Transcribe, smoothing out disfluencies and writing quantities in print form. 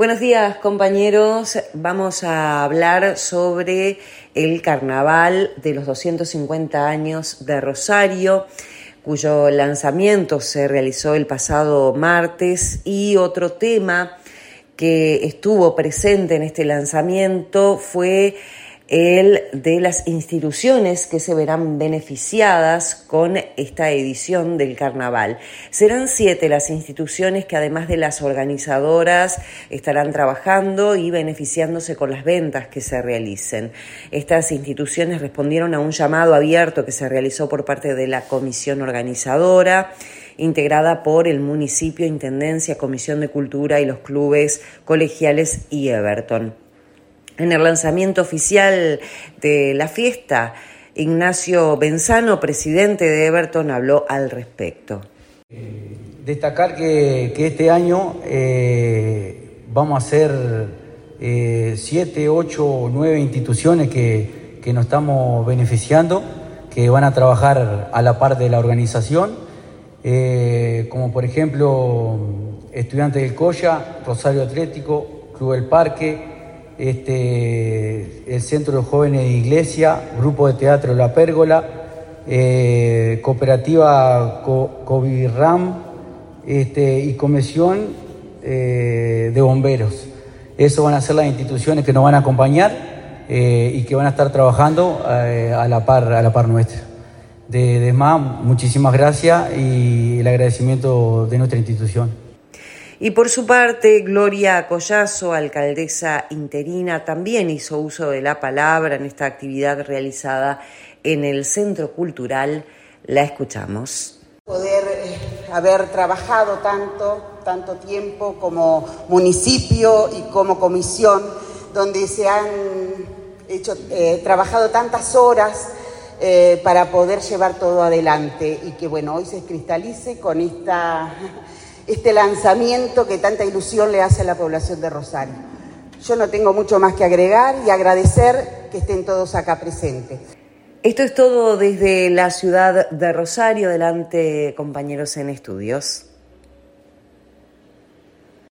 Buenos días, compañeros. Vamos a hablar sobre el carnaval de los 250 años de Rosario, cuyo lanzamiento se realizó el pasado martes, y otro tema que estuvo presente en este lanzamiento fue el de las instituciones que se verán beneficiadas con esta edición del carnaval. Serán 7 las instituciones que, además de las organizadoras, estarán trabajando y beneficiándose con las ventas que se realicen. Estas instituciones respondieron a un llamado abierto que se realizó por parte de la comisión organizadora, integrada por el municipio, Intendencia, Comisión de Cultura y los clubes colegiales y Everton. En el lanzamiento oficial de la fiesta, Ignacio Benzano, presidente de Everton, habló al respecto. Destacar que este año vamos a ser 7, 8, 9 instituciones que nos estamos beneficiando, que van a trabajar a la par de la organización, como por ejemplo Estudiantes del Colla, Rosario Atlético, Club del Parque, el Centro de Jóvenes de Iglesia, Grupo de Teatro La Pérgola, Cooperativa Covirram y Comisión de Bomberos. Esas van a ser las instituciones que nos van a acompañar y que van a estar trabajando a la par nuestra. De más, muchísimas gracias y el agradecimiento de nuestra institución. Y por su parte, Gloria Collazo, alcaldesa interina, también hizo uso de la palabra en esta actividad realizada en el Centro Cultural. La escuchamos. Poder haber trabajado tanto tiempo como municipio y como comisión, donde se han trabajado tantas horas para poder llevar todo adelante, y que bueno, hoy se cristalice con este lanzamiento que tanta ilusión le hace a la población de Rosario. Yo no tengo mucho más que agregar y agradecer que estén todos acá presentes. Esto es todo desde la ciudad de Rosario. Adelante, compañeros en estudios.